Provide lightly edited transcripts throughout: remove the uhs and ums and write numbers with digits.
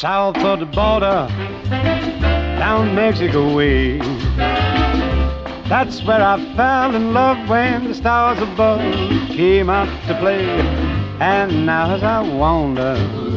south of the border, down Mexico way. That's where I fell in love when the stars above came out to play. And now as I wander...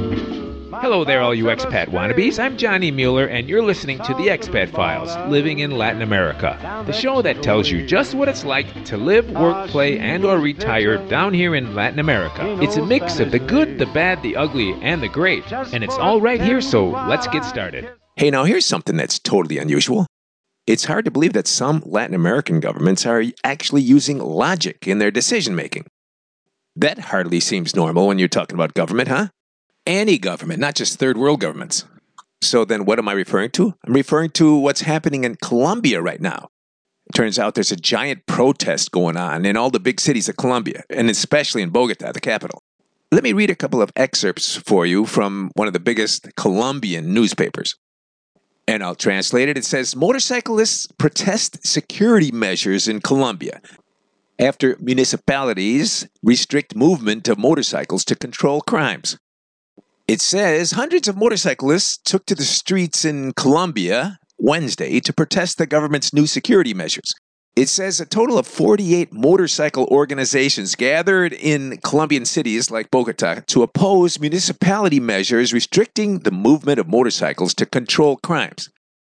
Hello there, all you expat wannabes. I'm Johnny Mueller, and you're listening to The Expat Files, Living in Latin America, the show that tells you just what it's like to live, work, play, and or retire down here in Latin America. It's a mix of the good, the bad, the ugly, and the great, and it's all right here, so let's get started. Hey, now here's something that's totally unusual. It's hard to believe that some Latin American governments are actually using logic in their decision-making. That hardly seems normal when you're talking about government, huh? Any government, not just third world governments. So then what am I referring to? I'm referring to what's happening in Colombia right now. It turns out there's a giant protest going on in all the big cities of Colombia, and especially in Bogota, the capital. Let me read a couple of excerpts for you from one of the biggest Colombian newspapers. And I'll translate it. It says, motorcyclists protest security measures in Colombia after municipalities restrict movement of motorcycles to control crimes. It says hundreds of motorcyclists took to the streets in Colombia Wednesday to protest the government's new security measures. It says a total of 48 motorcycle organizations gathered in Colombian cities like Bogota to oppose municipality measures restricting the movement of motorcycles to control crimes.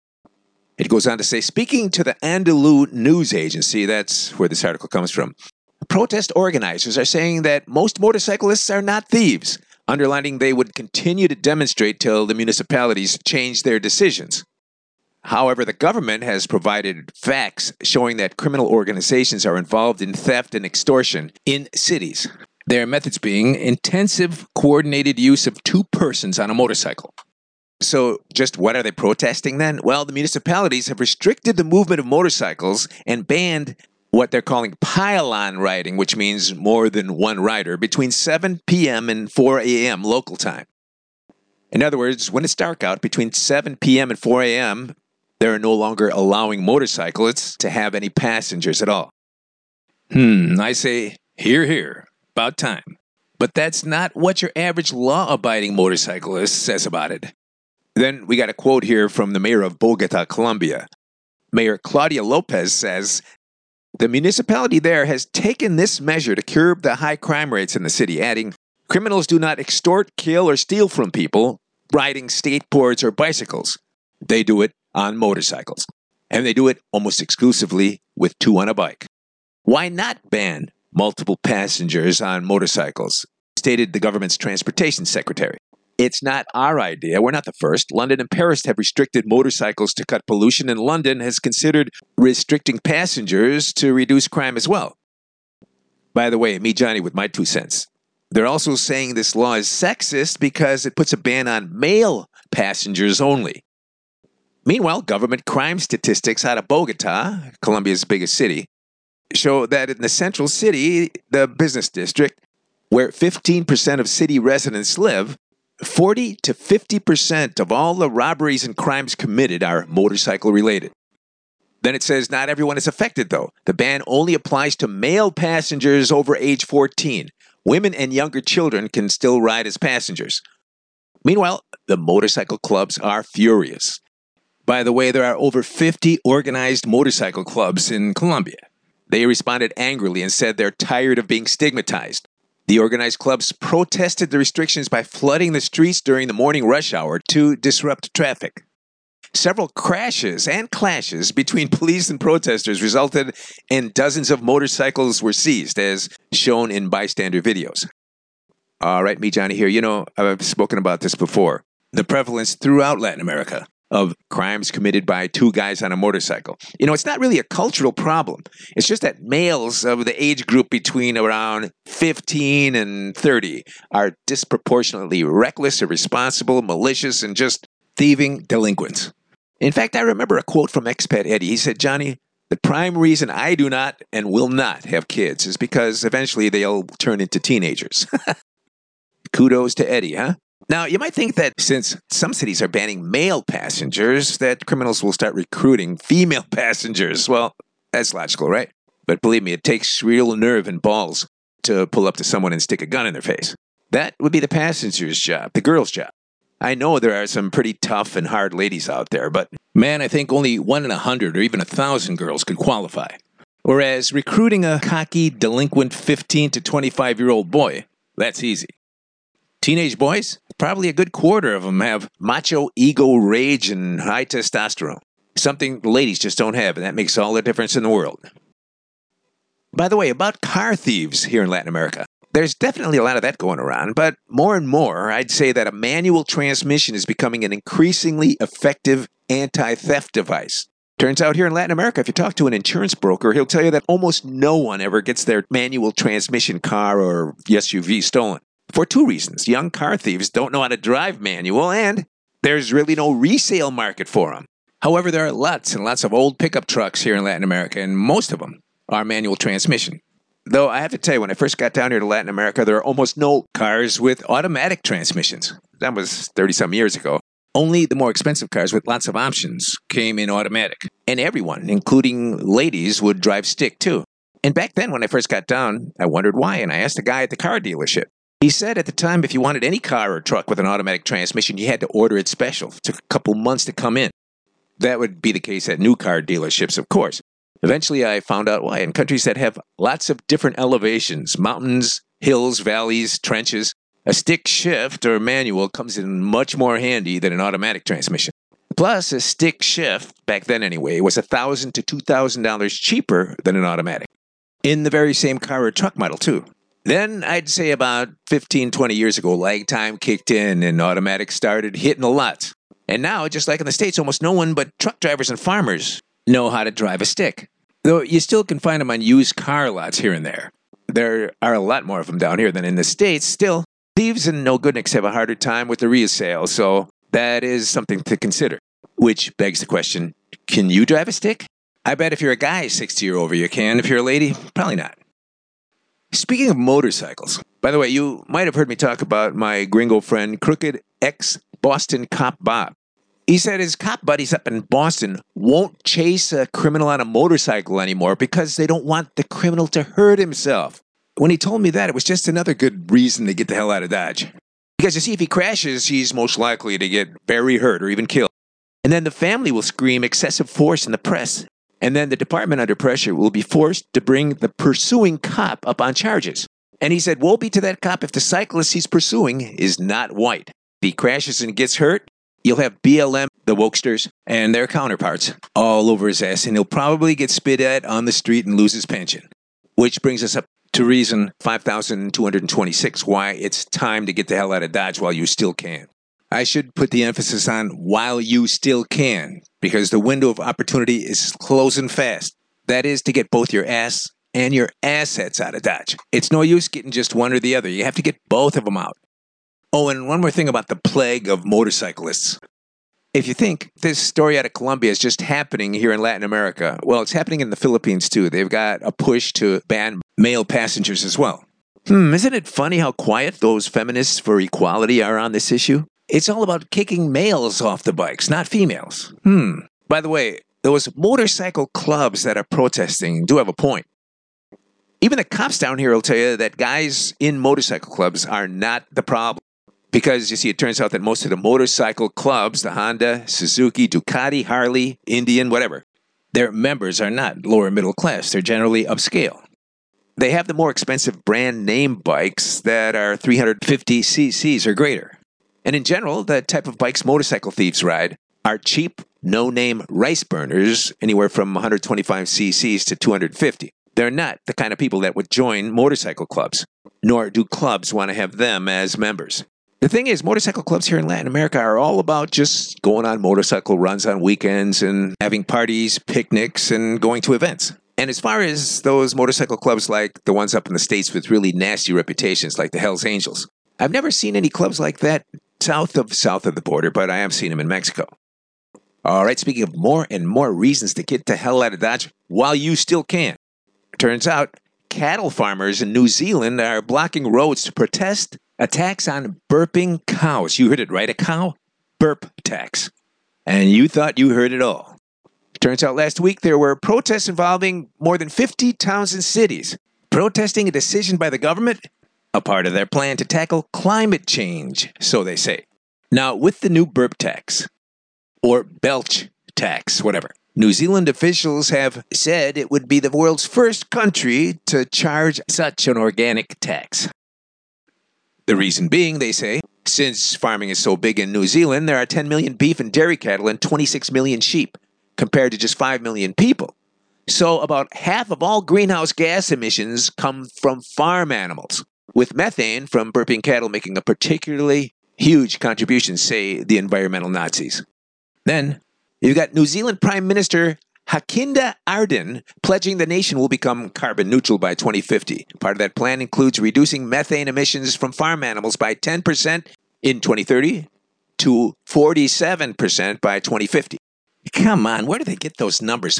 It goes on to say, speaking to the Andalou news agency, that's where this article comes from, protest organizers are saying that most motorcyclists are not thieves, underlining they would continue to demonstrate till the municipalities change their decisions. However, the government has provided facts showing that criminal organizations are involved in theft and extortion in cities. Their methods being intensive, coordinated use of two persons on a motorcycle. So, just what are they protesting then? Well, the municipalities have restricted the movement of motorcycles and banned what they're calling pile-on riding, which means more than one rider, between 7 p.m. and 4 a.m. local time. In other words, when it's dark out, between 7 p.m. and 4 a.m., they're no longer allowing motorcyclists to have any passengers at all. I say, hear, hear, about time. But that's not what your average law-abiding motorcyclist says about it. Then we got a quote here from the mayor of Bogota, Colombia. Mayor Claudia Lopez says, the municipality there has taken this measure to curb the high crime rates in the city, adding, criminals do not extort, kill, or steal from people riding skateboards or bicycles. They do it on motorcycles. And they do it almost exclusively with two on a bike. Why not ban multiple passengers on motorcycles? Stated the government's transportation secretary. It's not our idea. We're not the first. London and Paris have restricted motorcycles to cut pollution, and London has considered restricting passengers to reduce crime as well. By the way, me, Johnny, with my 2 cents. They're also saying this law is sexist because it puts a ban on male passengers only. Meanwhile, government crime statistics out of Bogota, Colombia's biggest city, show that in the central city, the business district, where 15% of city residents live, 40 to 50% of all the robberies and crimes committed are motorcycle-related. Then it says not everyone is affected, though. The ban only applies to male passengers over age 14. Women and younger children can still ride as passengers. Meanwhile, the motorcycle clubs are furious. By the way, there are over 50 organized motorcycle clubs in Colombia. They responded angrily and said they're tired of being stigmatized. The organized clubs protested the restrictions by flooding the streets during the morning rush hour to disrupt traffic. Several crashes and clashes between police and protesters resulted in dozens of motorcycles were seized, as shown in bystander videos. All right, me, Johnny, here. You know, I've spoken about this before. The prevalence throughout Latin America of crimes committed by two guys on a motorcycle. You know, it's not really a cultural problem. It's just that males of the age group between around 15 and 30 are disproportionately reckless, irresponsible, malicious, and just thieving delinquents. In fact, I remember a quote from expat Eddie. He said, Johnny, the prime reason I do not and will not have kids is because eventually they'll turn into teenagers. Kudos to Eddie, huh? Now, you might think that since some cities are banning male passengers, that criminals will start recruiting female passengers. Well, that's logical, right? But believe me, it takes real nerve and balls to pull up to someone and stick a gun in their face. That would be the passenger's job, the girl's job. I know there are some pretty tough and hard ladies out there, but man, I think only 1 in 100 or even 1,000 girls could qualify. Whereas recruiting a cocky, delinquent 15 to 25-year-old boy, that's easy. Teenage boys, probably a good quarter of them have macho ego rage and high testosterone. Something the ladies just don't have, and that makes all the difference in the world. By the way, about car thieves here in Latin America. There's definitely a lot of that going around, but more and more, I'd say that a manual transmission is becoming an increasingly effective anti-theft device. Turns out here in Latin America, if you talk to an insurance broker, he'll tell you that almost no one ever gets their manual transmission car or SUV stolen. For two reasons. Young car thieves don't know how to drive manual, and there's really no resale market for them. However, there are lots and lots of old pickup trucks here in Latin America, and most of them are manual transmission. Though I have to tell you, when I first got down here to Latin America, there are almost no cars with automatic transmissions. That was 30-some years ago. Only the more expensive cars with lots of options came in automatic. And everyone, including ladies, would drive stick too. And back then, when I first got down, I wondered why, and I asked a guy at the car dealership. He said at the time if you wanted any car or truck with an automatic transmission, you had to order it special. It took a couple months to come in. That would be the case at new car dealerships, of course. Eventually, I found out why. In countries that have lots of different elevations, mountains, hills, valleys, trenches, a stick shift or manual comes in much more handy than an automatic transmission. Plus, a stick shift, back then anyway, was $1,000 to $2,000 cheaper than an automatic. In the very same car or truck model, too. Then, I'd say about 15, 20 years ago, lag time kicked in and automatics started hitting a lot. And now, just like in the States, almost no one but truck drivers and farmers know how to drive a stick. Though you still can find them on used car lots here and there. There are a lot more of them down here than in the States. Still, thieves and no-goodniks have a harder time with the resale, so that is something to consider. Which begs the question, can you drive a stick? I bet if you're a guy 60 or over, you can. If you're a lady, probably not. Speaking of motorcycles, by the way, you might have heard me talk about my gringo friend, crooked ex-Boston cop Bob. He said his cop buddies up in Boston won't chase a criminal on a motorcycle anymore because they don't want the criminal to hurt himself. When he told me that, it was just another good reason to get the hell out of Dodge. Because you see, if he crashes, he's most likely to get very hurt or even killed. And then the family will scream excessive force in the press. And then the department under pressure will be forced to bring the pursuing cop up on charges. And he said, woe be to that cop if the cyclist he's pursuing is not white. If he crashes and gets hurt, you'll have BLM, the wokesters, and their counterparts all over his ass, and he'll probably get spit at on the street and lose his pension. Which brings us up to reason 5,226, why it's time to get the hell out of Dodge while you still can. I should put the emphasis on while you still can, because the window of opportunity is closing fast. That is to get both your ass and your assets out of Dodge. It's no use getting just one or the other. You have to get both of them out. Oh, and one more thing about the plague of motorcyclists. If you think this story out of Colombia is just happening here in Latin America, well, it's happening in the Philippines too. They've got a push to ban male passengers as well. Isn't it funny how quiet those feminists for equality are on this issue? It's all about kicking males off the bikes, not females. By the way, those motorcycle clubs that are protesting do have a point. Even the cops down here will tell you that guys in motorcycle clubs are not the problem. Because, you see, it turns out that most of the motorcycle clubs, the Honda, Suzuki, Ducati, Harley, Indian, whatever, their members are not lower middle class. They're generally upscale. They have the more expensive brand name bikes that are 350 cc's or greater. And in general, the type of bikes motorcycle thieves ride are cheap, no-name rice burners, anywhere from 125 cc's to 250. They're not the kind of people that would join motorcycle clubs, nor do clubs want to have them as members. The thing is, motorcycle clubs here in Latin America are all about just going on motorcycle runs on weekends and having parties, picnics, and going to events. And as far as those motorcycle clubs like the ones up in the States with really nasty reputations like the Hells Angels, I've never seen any clubs like that south of the border, but I have seen them in Mexico. All right, speaking of more and more reasons to get the hell out of Dodge while you still can. Turns out, cattle farmers in New Zealand are blocking roads to protest attacks on burping cows. You heard it right, a cow burp tax. And you thought you heard it all. Turns out last week there were protests involving more than 50 towns and cities, protesting a decision by the government, a part of their plan to tackle climate change, so they say. Now, with the new burp tax, or belch tax, whatever, New Zealand officials have said it would be the world's first country to charge such an organic tax. The reason being, they say, since farming is so big in New Zealand, there are 10 million beef and dairy cattle and 26 million sheep, compared to just 5 million people. So about half of all greenhouse gas emissions come from farm animals, with methane from burping cattle making a particularly huge contribution, say the environmental Nazis. Then, you've got New Zealand Prime Minister Jacinda Ardern pledging the nation will become carbon neutral by 2050. Part of that plan includes reducing methane emissions from farm animals by 10% in 2030 to 47% by 2050. Come on, where do they get those numbers?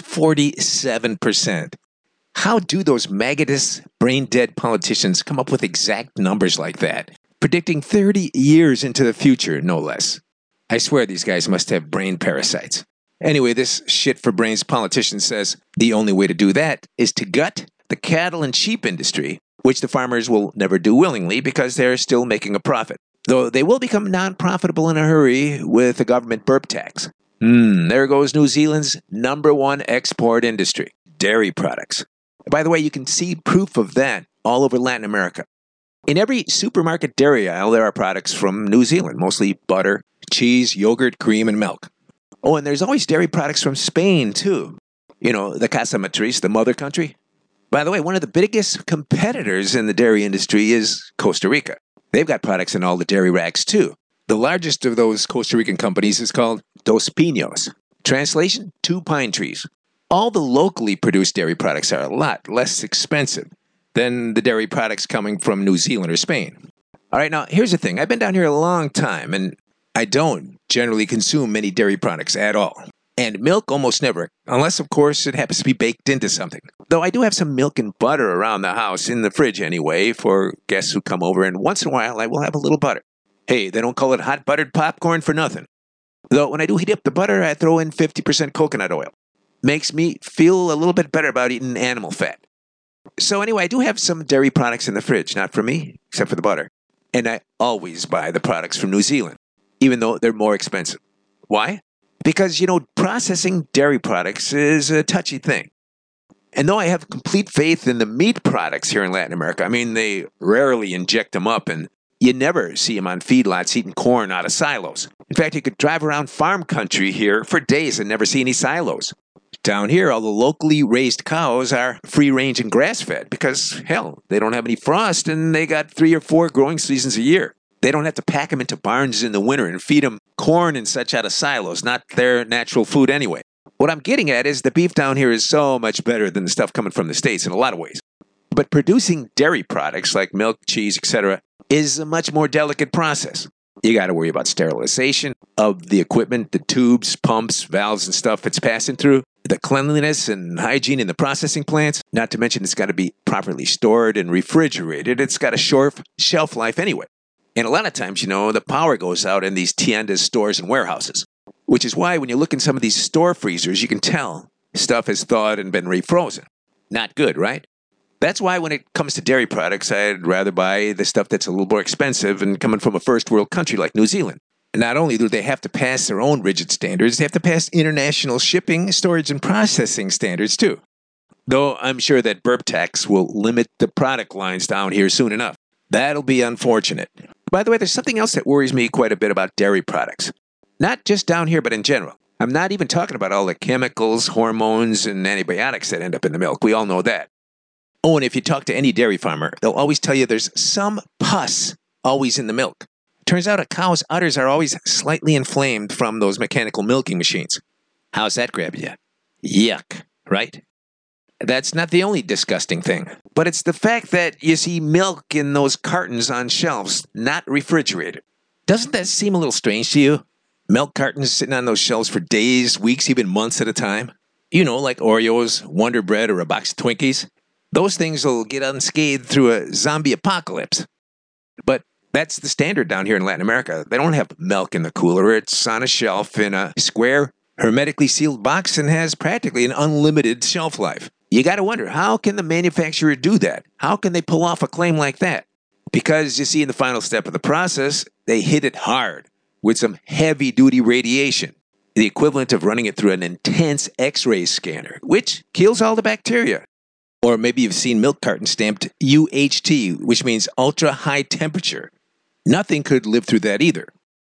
47%. How do those maggotous, brain-dead politicians come up with exact numbers like that? Predicting 30 years into the future, no less. I swear these guys must have brain parasites. Anyway, this shit-for-brains politician says the only way to do that is to gut the cattle and sheep industry, which the farmers will never do willingly because they're still making a profit. Though they will become non-profitable in a hurry with the government burp tax. There goes New Zealand's #1 export industry, dairy products. By the way, you can see proof of that all over Latin America. In every supermarket dairy aisle, there are products from New Zealand, mostly butter, cheese, yogurt, cream, and milk. Oh, and there's always dairy products from Spain, too. You know, the Casa Matriz, the mother country. By the way, one of the biggest competitors in the dairy industry is Costa Rica. They've got products in all the dairy racks, too. The largest of those Costa Rican companies is called Dos Pinos. Translation, 2 pine trees. All the locally produced dairy products are a lot less expensive than the dairy products coming from New Zealand or Spain. All right, now, here's the thing. I've been down here a long time, and I don't generally consume many dairy products at all. And milk almost never, unless, of course, it happens to be baked into something. Though I do have some milk and butter around the house, in the fridge anyway, for guests who come over, and once in a while I will have a little butter. Hey, they don't call it hot buttered popcorn for nothing. Though when I do heat up the butter, I throw in 50% coconut oil. Makes me feel a little bit better about eating animal fat. So anyway, I do have some dairy products in the fridge, not for me, except for the butter. And I always buy the products from New Zealand, even though they're more expensive. Why? Because, processing dairy products is a touchy thing. And though I have complete faith in the meat products here in Latin America, I mean, they rarely inject them up, and you never see them on feedlots eating corn out of silos. In fact, you could drive around farm country here for days and never see any silos. Down here, all the locally raised cows are free-range and grass-fed because, hell, they don't have any frost and they got 3 or 4 growing seasons a year. They don't have to pack them into barns in the winter and feed them corn and such out of silos, not their natural food anyway. What I'm getting at is the beef down here is so much better than the stuff coming from the States in a lot of ways. But producing dairy products like milk, cheese, etc. is a much more delicate process. You got to worry about sterilization of the equipment, the tubes, pumps, valves, and stuff it's passing through, the cleanliness and hygiene in the processing plants, not to mention it's got to be properly stored and refrigerated. It's got a short shelf life anyway. And a lot of times, the power goes out in these tiendas, stores, and warehouses, which is why when you look in some of these store freezers, you can tell stuff has thawed and been refrozen. Not good, right? That's why when it comes to dairy products, I'd rather buy the stuff that's a little more expensive and coming from a first world country like New Zealand. And not only do they have to pass their own rigid standards, they have to pass international shipping, storage, and processing standards too. Though I'm sure that burp tax will limit the product lines down here soon enough. That'll be unfortunate. By the way, there's something else that worries me quite a bit about dairy products. Not just down here, but in general. I'm not even talking about all the chemicals, hormones, and antibiotics that end up in the milk. We all know that. Oh, and if you talk to any dairy farmer, they'll always tell you there's some pus always in the milk. Turns out a cow's udders are always slightly inflamed from those mechanical milking machines. How's that grabbing you? Yuck, right? That's not the only disgusting thing, but it's the fact that you see milk in those cartons on shelves, not refrigerated. Doesn't that seem a little strange to you? Milk cartons sitting on those shelves for days, weeks, even months at a time? Like Oreos, Wonder Bread, or a box of Twinkies. Those things will get unscathed through a zombie apocalypse. But that's the standard down here in Latin America. They don't have milk in the cooler. It's on a shelf in a square, hermetically sealed box and has practically an unlimited shelf life. You got to wonder, how can the manufacturer do that? How can they pull off a claim like that? Because, you see, in the final step of the process, they hit it hard. with some heavy-duty radiation, the equivalent of running it through an intense X-ray scanner, which kills all the bacteria. Or maybe you've seen milk cartons stamped UHT, which means ultra-high temperature. Nothing could live through that either.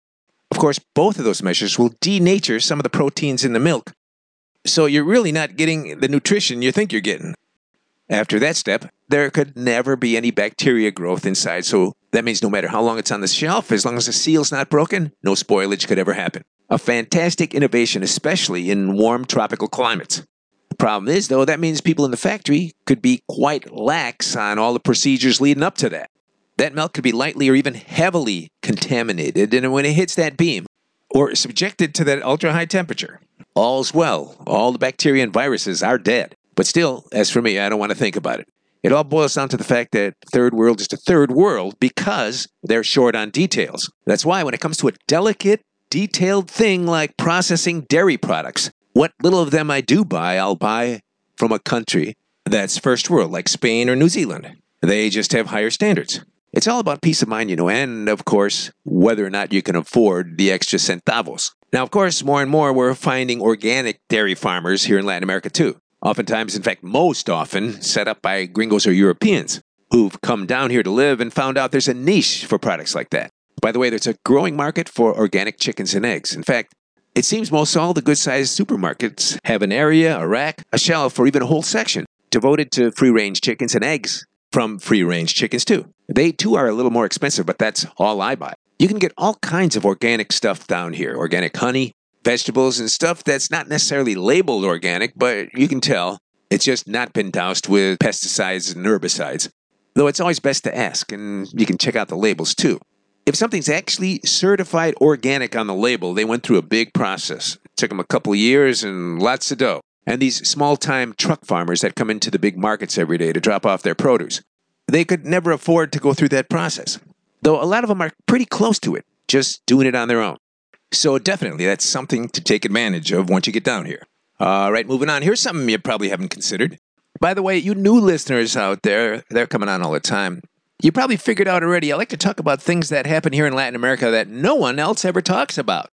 Of course, both of those measures will denature some of the proteins in the milk, so you're really not getting the nutrition you think you're getting. After that step, there could never be any bacteria growth inside, so that means no matter how long it's on the shelf, as long as the seal's not broken, no spoilage could ever happen. A fantastic innovation, especially in warm tropical climates. The problem is, though, that means people in the factory could be quite lax on all the procedures leading up to that. That milk could be lightly or even heavily contaminated, and when it hits that beam, or subjected to that ultra-high temperature, all's well. All the bacteria and viruses are dead. But still, as for me, I don't want to think about it. It all boils down to the fact that third world is the third world because they're short on details. That's why when it comes to a delicate, detailed thing like processing dairy products, what little of them I do buy, I'll buy from a country that's first world, like Spain or New Zealand. They just have higher standards. It's all about peace of mind, and of course, whether or not you can afford the extra centavos. Now, of course, more and more we're finding organic dairy farmers here in Latin America too. Oftentimes, in fact, most often, set up by gringos or Europeans who've come down here to live and found out there's a niche for products like that. By the way, there's a growing market for organic chickens and eggs. In fact, it seems most all the good-sized supermarkets have an area, a rack, a shelf, or even a whole section devoted to free-range chickens and eggs from free-range chickens too. They too are a little more expensive, but that's all I buy. You can get all kinds of organic stuff down here. Organic honey, vegetables, and stuff that's not necessarily labeled organic, but you can tell it's just not been doused with pesticides and herbicides. Though it's always best to ask, and you can check out the labels too. If something's actually certified organic on the label, they went through a big process. It took them a couple of years and lots of dough. And these small-time truck farmers that come into the big markets every day to drop off their produce, they could never afford to go through that process. Though a lot of them are pretty close to it, just doing it on their own. So definitely, that's something to take advantage of once you get down here. All right, moving on. Here's something you probably haven't considered. By the way, you new listeners out there, they're coming on all the time. You probably figured out already, I like to talk about things that happen here in Latin America that no one else ever talks about.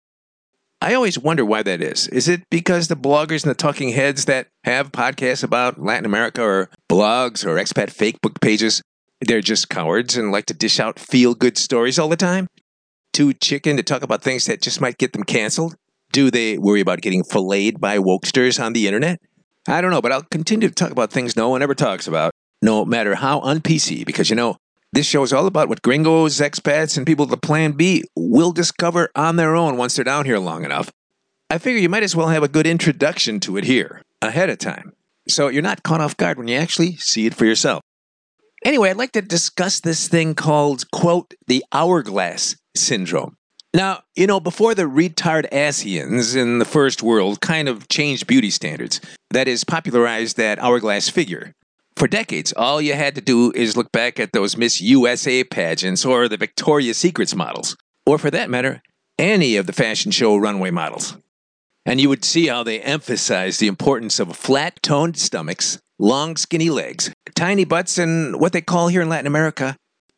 I always wonder why that is. Is it because the bloggers and the talking heads that have podcasts about Latin America or blogs or expat fake book pages, they're just cowards and like to dish out feel-good stories all the time? Too chicken to talk about things that just might get them canceled? Do they worry about getting filleted by wokesters on the internet? I don't know, but I'll continue to talk about things no one ever talks about, no matter how un-PC, because this show is all about what gringos, expats, and people with the Plan B will discover on their own once they're down here long enough. I figure you might as well have a good introduction to it here, ahead of time, so you're not caught off guard when you actually see it for yourself. Anyway, I'd like to discuss this thing called, quote, the hourglass syndrome. Now, before the retard-assians in the first world kind of changed beauty standards, that is, popularized that hourglass figure, for decades, all you had to do is look back at those Miss USA pageants or the Victoria's Secrets models, or for that matter, any of the fashion show runway models. And you would see how they emphasized the importance of flat-toned stomachs, long, skinny legs, tiny butts, and what they call here in Latin America,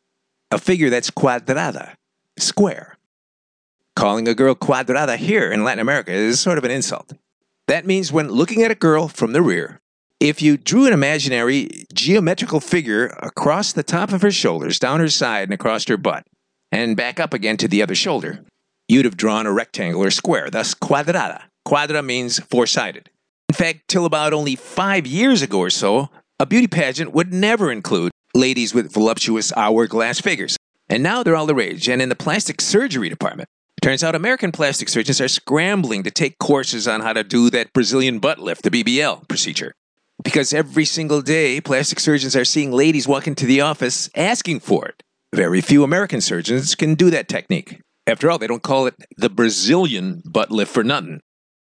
a figure that's cuadrada, square. Calling a girl cuadrada here in Latin America is sort of an insult. That means when looking at a girl from the rear, if you drew an imaginary geometrical figure across the top of her shoulders, down her side, and across her butt, and back up again to the other shoulder, you'd have drawn a rectangle or square, thus cuadrada. Quadra means four-sided. In fact, till about only 5 years ago or so, a beauty pageant would never include ladies with voluptuous hourglass figures. And now they're all the rage, and in the plastic surgery department, turns out American plastic surgeons are scrambling to take courses on how to do that Brazilian butt lift, the BBL procedure. Because every single day, plastic surgeons are seeing ladies walk into the office asking for it. Very few American surgeons can do that technique. After all, they don't call it the Brazilian butt lift for nothing.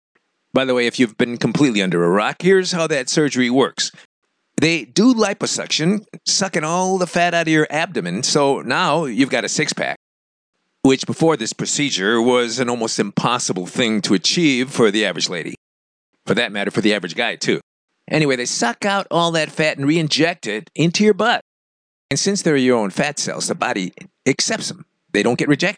By the way, if you've been completely under a rock, here's how that surgery works. They do liposuction, sucking all the fat out of your abdomen, so now you've got a six-pack, which before this procedure was an almost impossible thing to achieve for the average lady. For that matter, for the average guy, too. Anyway, they suck out all that fat and re-inject it into your butt. And since they're your own fat cells, the body accepts them. They don't get rejected.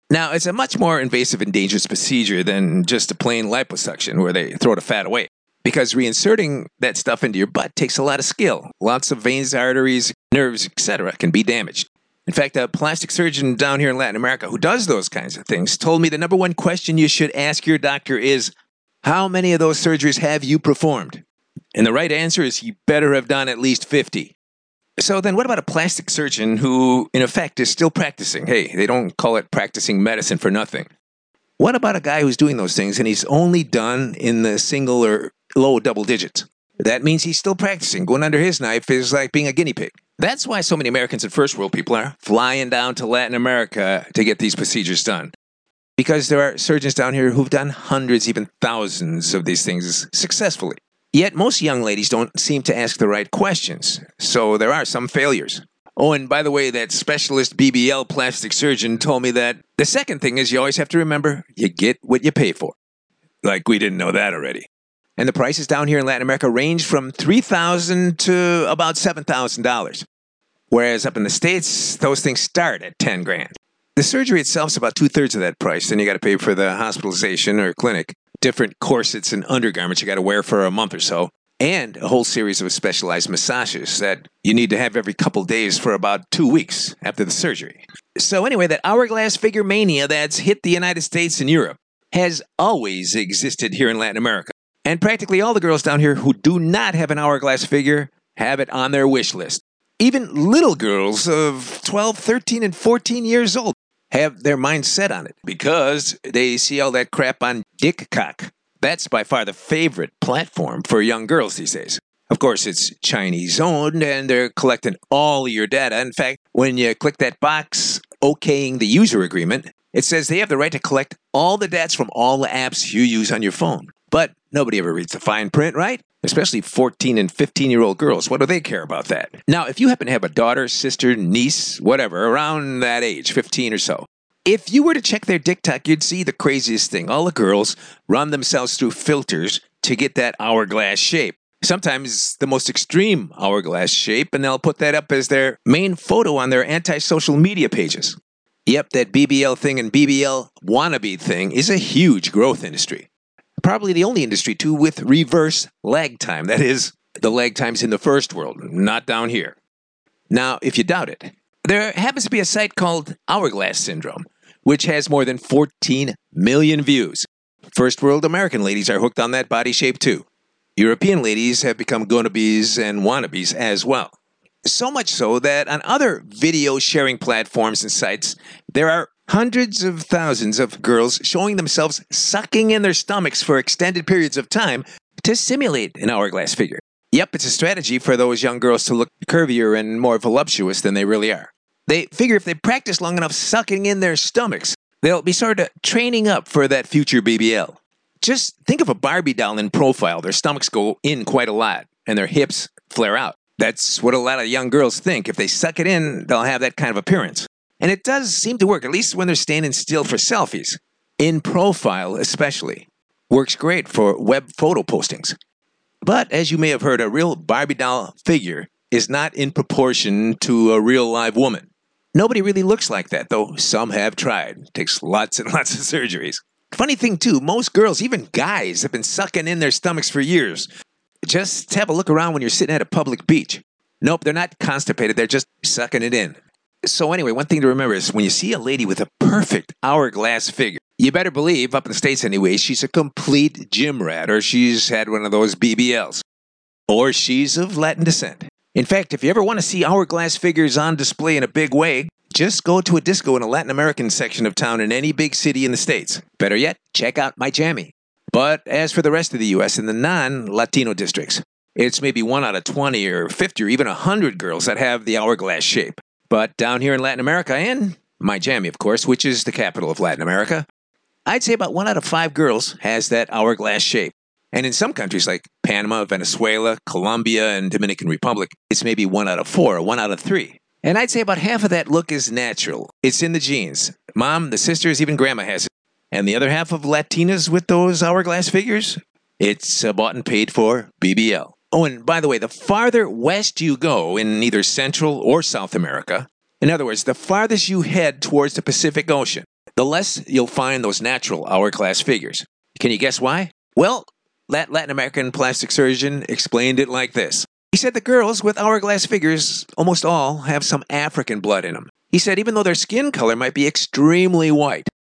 Now, it's a much more invasive and dangerous procedure than just a plain liposuction where they throw the fat away. Because reinserting that stuff into your butt takes a lot of skill. Lots of veins, arteries, nerves, etc. can be damaged. In fact, a plastic surgeon down here in Latin America who does those kinds of things told me the number one question you should ask your doctor is, how many of those surgeries have you performed? And the right answer is you better have done at least 50. So then what about a plastic surgeon who, in effect, is still practicing? Hey, they don't call it practicing medicine for nothing. What about a guy who's doing those things and he's only done in the single or low double digits? That means he's still practicing. Going under his knife is like being a guinea pig. That's why so many Americans and first world people are flying down to Latin America to get these procedures done. Because there are surgeons down here who've done hundreds, even thousands of these things successfully. Yet most young ladies don't seem to ask the right questions, so there are some failures. Oh, and by the way, that specialist BBL plastic surgeon told me that the second thing is you always have to remember, you get what you pay for. Like we didn't know that already. And the prices down here in Latin America range from $3,000 to about $7,000. Whereas up in the States, those things start at $10,000. The surgery itself is about 2/3 of that price, and you got to pay for the hospitalization or clinic, different corsets and undergarments you got to wear for a month or so, and a whole series of specialized massages that you need to have every couple days for about 2 weeks after the surgery. So anyway, that hourglass figure mania that's hit the United States and Europe has always existed here in Latin America. And practically all the girls down here who do not have an hourglass figure have it on their wish list. Even little girls of 12, 13, and 14 years old have their mind set on it because they see all that crap on DickCock. That's by far the favorite platform for young girls these days. Of course, it's Chinese-owned, and they're collecting all your data. In fact, when you click that box okaying the user agreement, it says they have the right to collect all the data from all the apps you use on your phone. But nobody ever reads the fine print, right? Especially 14 and 15-year-old girls. What do they care about that? Now, if you happen to have a daughter, sister, niece, whatever, around that age, 15 or so, if you were to check their TikTok, you'd see the craziest thing. All the girls run themselves through filters to get that hourglass shape. Sometimes the most extreme hourglass shape, and they'll put that up as their main photo on their anti-social media pages. Yep, that BBL thing and BBL wannabe thing is a huge growth industry. Probably the only industry, too, with reverse lag time. That is, the lag time's in the first world, not down here. Now, if you doubt it, there happens to be a site called Hourglass Syndrome, which has more than 14 million views. First world American ladies are hooked on that body shape, too. European ladies have become gonnabes and wannabes as well. So much so that on other video sharing platforms and sites, there are hundreds of thousands of girls showing themselves sucking in their stomachs for extended periods of time to simulate an hourglass figure. Yep, it's a strategy for those young girls to look curvier and more voluptuous than they really are. They figure if they practice long enough sucking in their stomachs, they'll be sort of training up for that future BBL. Just think of a Barbie doll in profile. Their stomachs go in quite a lot, and their hips flare out. That's what a lot of young girls think. If they suck it in, they'll have that kind of appearance. And it does seem to work, at least when they're standing still for selfies. In profile, especially. Works great for web photo postings. But, as you may have heard, a real Barbie doll figure is not in proportion to a real live woman. Nobody really looks like that, though some have tried. It takes lots and lots of surgeries. Funny thing, too, most girls, even guys, have been sucking in their stomachs for years. Just have a look around when you're sitting at a public beach. Nope, they're not constipated, they're just sucking it in. So anyway, one thing to remember is when you see a lady with a perfect hourglass figure, you better believe, up in the States anyway, she's a complete gym rat, or she's had one of those BBLs. Or she's of Latin descent. In fact, if you ever want to see hourglass figures on display in a big way, just go to a disco in a Latin American section of town in any big city in the States. Better yet, check out Miami. But as for the rest of the U.S. in the non-Latino districts, it's maybe 1 out of 20 or 50 or even 100 girls that have the hourglass shape. But down here in Latin America, and Miami, of course, which is the capital of Latin America, I'd say about 1 out of 5 girls has that hourglass shape. And in some countries like Panama, Venezuela, Colombia, and Dominican Republic, it's maybe 1 out of 4 or 1 out of 3. And I'd say about half of that look is natural. It's in the genes. Mom, the sisters, even grandma has it. And the other half of Latinas with those hourglass figures, it's bought and paid for BBL. Oh, and by the way, the farther west you go in either Central or South America, in other words, the farthest you head towards the Pacific Ocean, the less you'll find those natural hourglass figures. Can you guess why? Well, that Latin American plastic surgeon explained it like this. He said the girls with hourglass figures almost all have some African blood in them. He said even though their skin color might be extremely white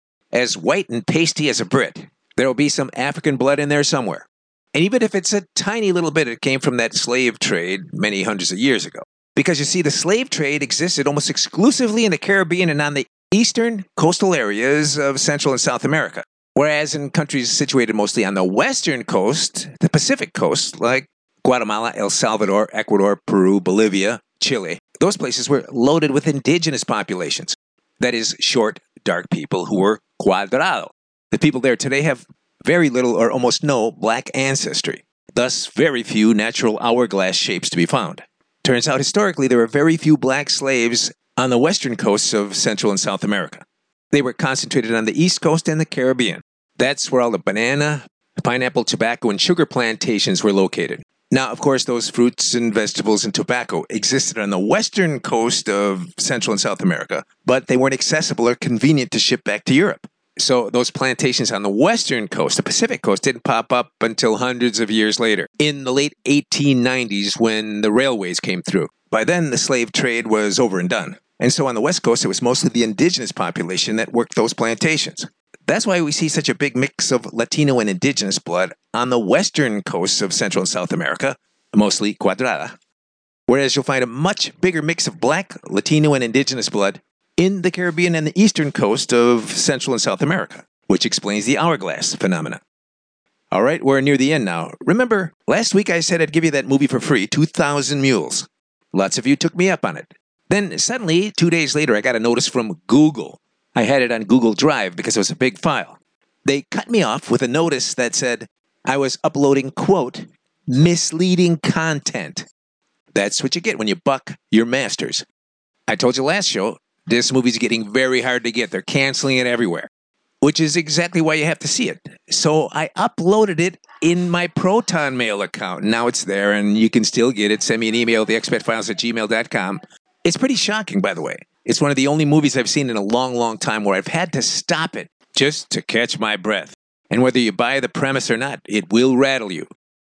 and pasty as a Brit, there will be some African blood in there somewhere. And even if it's a tiny little bit, it came from that slave trade many hundreds of years ago. Because you see, the slave trade existed almost exclusively in the Caribbean and on the eastern coastal areas of Central and South America. Whereas in countries situated mostly on the western coast, the Pacific coast, like Guatemala, El Salvador, Ecuador, Peru, Bolivia, Chile, those places were loaded with indigenous populations. That is, short, dark people who were cuadrado. The people there today have very little or almost no black ancestry. Thus, very few natural hourglass shapes to be found. Turns out historically there were very few black slaves on the western coasts of Central and South America. They were concentrated on the East Coast and the Caribbean. That's where all the banana, pineapple, tobacco, and sugar plantations were located. Now, of course, those fruits and vegetables and tobacco existed on the western coast of Central and South America, but they weren't accessible or convenient to ship back to Europe. So those plantations on the western coast, the Pacific coast, didn't pop up until hundreds of years later, in the late 1890s when the railways came through. By then, the slave trade was over and done. And so on the west coast, it was mostly the indigenous population that worked those plantations. That's why we see such a big mix of Latino and indigenous blood on the western coasts of Central and South America, mostly Cuadrada. Whereas you'll find a much bigger mix of black, Latino, and indigenous blood in the Caribbean and the eastern coast of Central and South America, which explains the hourglass phenomena. All right, we're near the end now. Remember, last week I said I'd give you that movie for free, 2,000 Mules. Lots of you took me up on it. Then suddenly, 2 days later, I got a notice from Google. I had it on Google Drive because it was a big file. They cut me off with a notice that said I was uploading, quote, misleading content. That's what you get when you buck your masters. I told you last show, this movie's getting very hard to get. They're canceling it everywhere, which is exactly why you have to see it. So I uploaded it in my Proton Mail account. Now it's there, and you can still get it. Send me an email, theexpatfiles@gmail.com. It's pretty shocking, by the way. It's one of the only movies I've seen in a long, long time where I've had to stop it just to catch my breath. And whether you buy the premise or not, it will rattle you.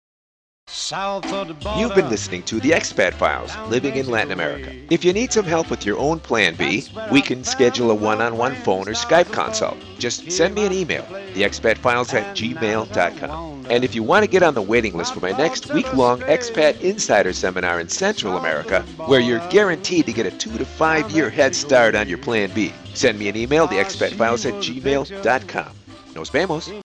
You've been listening to The Expat Files, Living in Latin America. If you need some help with your own Plan B, we can schedule a one-on-one phone or Skype consult. Just send me an email, theexpatfiles@gmail.com. And if you want to get on the waiting list for my next week-long Expat Insider Seminar in Central America, where you're guaranteed to get a 2 to 5 year head start on your Plan B, send me an email, theexpatfiles@gmail.com. Nos vemos.